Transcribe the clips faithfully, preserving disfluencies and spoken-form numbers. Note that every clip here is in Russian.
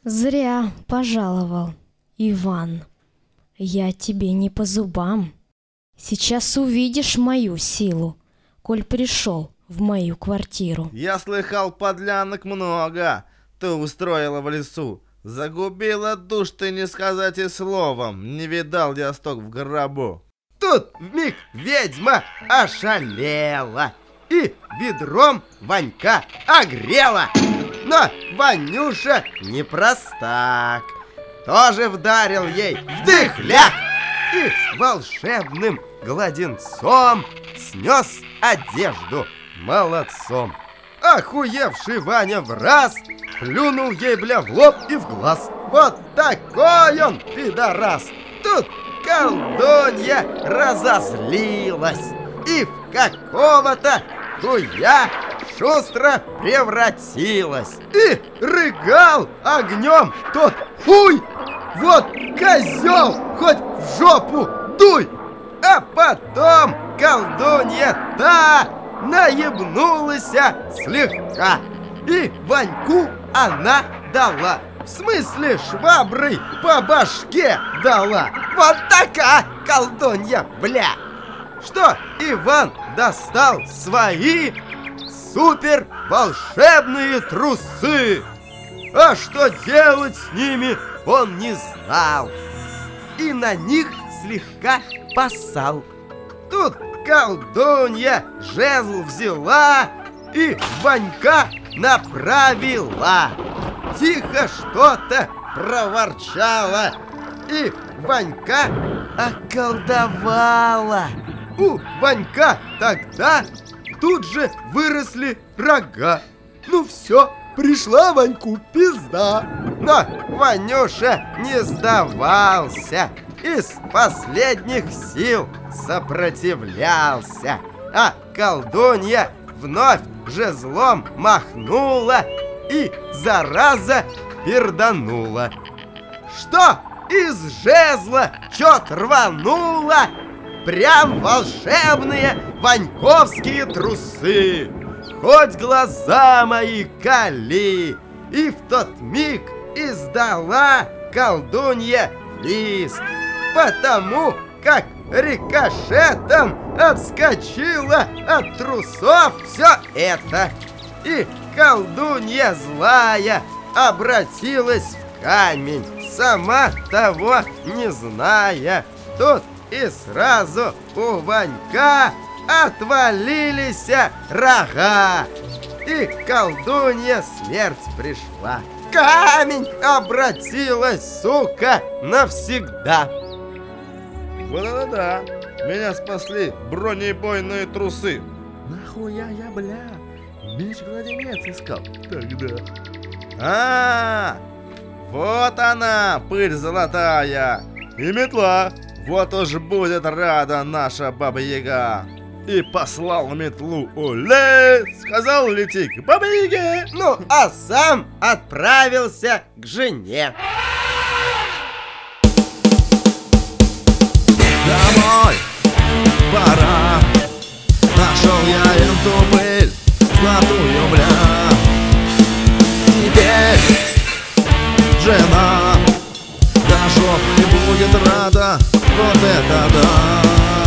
Зря пожаловал, Иван. Я тебе не по зубам. Сейчас увидишь мою силу, коль пришел в мою квартиру. Я слыхал, подлянок много ты устроила в лесу. Загубила душ ты, не сказать и словом. Не видал я сток в гробу. Тут вмиг ведьма ошалела и ведром Ванька огрела. Но Ванюша не простак, тоже вдарил ей в дыхляк и волшебным гладенцом снес одежду молодцом. Охуевший Ваня в раз плюнул ей, бля, в лоб и в глаз. Вот такой он пидорас. Тут колдунья разозлилась и в какого-то хуя шустро превратилась. И рыгал огнем тот хуй. Вот козел, хоть в жопу дуй. А потом колдунья та наебнулась слегка, и Ваньку она дала. В смысле, шваброй по башке дала. Вот такая колдунья, бля. Что Иван достал свои супер волшебные трусы. А что делать с ними, он не знал. И на них слегка поссал. Тут колдунья жезл взяла и Ванька направила. Тихо что-то проворчала, и Ванька околдовала. У Ванька тогда тут же выросли рога. Ну все, пришла Ваньку пизда. Но Ванюша не сдавался, из последних сил сопротивлялся. А колдунья вновь жезлом махнула и зараза перданула. Что из жезла чё-то рвануло? Прям волшебные ваньковские трусы. Хоть глаза мои кали. И в тот миг издала колдунья визг, потому как рикошетом отскочила от трусов все это. И колдунья злая обратилась в камень, сама того не зная. Тут и сразу у Ванька отвалились рога, и колдунья смерть пришла. Камень обратилась, сука, навсегда. Вот это да, меня спасли бронебойные трусы. Нахуя я, бля, меч-кладенец искал тогда. А, вот она, пыль золотая, и метла. Вот уж будет рада наша Баба-Яга. И послал метлу Оле, сказал лети к Бабе-Яге. Ну, а сам отправился к жене. Домой пора. Нашел я эту пыль золотую, бля. Теперь жена даже не будет рада. Вот это да.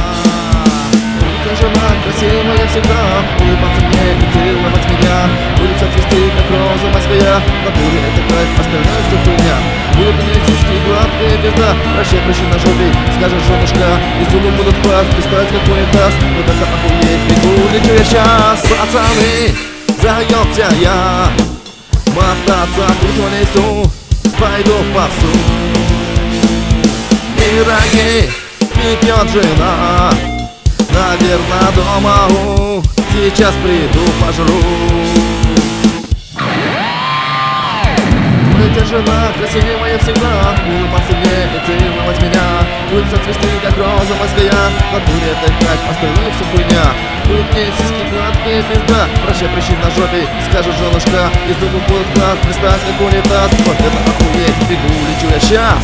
Эта жена красивая всегда, улыбаться мне и целовать меня, будет все цвести, как роза морская. В натуре это кайф, остальное все хуйня. Будут у меня сиськи гладкие без дна. Прощай, прощай на жопе, скажет женушка, и зубы будут класть, пристать как унитаз. Вот это охуеть, бегу, лечу я сейчас. Пацаны, заебся я, мотаться тут в лесу, пойду в попсу. Пироги пекет жена, наверное, дома у. Сейчас приду, пожру. Эта жена красивая всегда, улыбаться мне и целовать меня, будет цвести, как роза морская. В натуре это кайф, остальное все хуйня. Будет мне сиськи гладкие пизда. Прощай, прыщи на жопе, скажет женушка, и зубы будут класс, пристать как унитаз. Вот это охуеть, бегу, лечу я сейчас.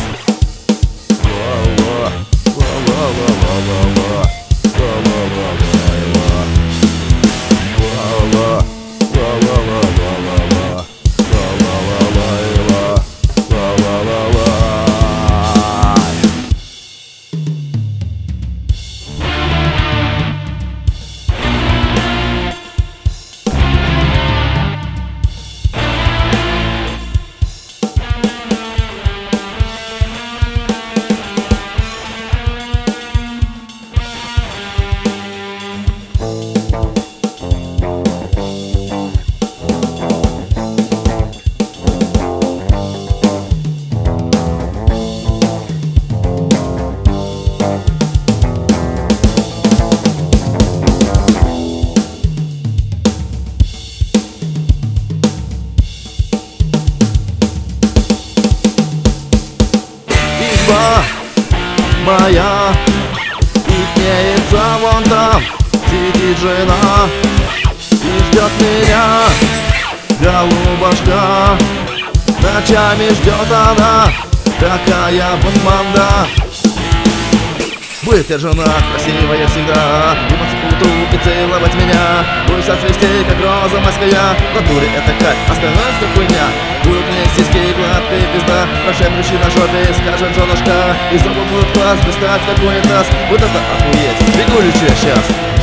моя. Ихнеется вон там, сидит жена и ждет меня, голубушка. Ночами ждет она, такая бомбанда. Будет я жена, красивая всегда, и поцелуй и целовать меня. Будешь отцвести, как роза морская. В натуре это кайф, остальное что хуйня. Будут мне сиськи гладкие пизда. Прощай, прыщи на жопе, скажет женушка. И зубы будут класс, блистать как унитаз. Вот это охуеть, бегу лечу я сейчас.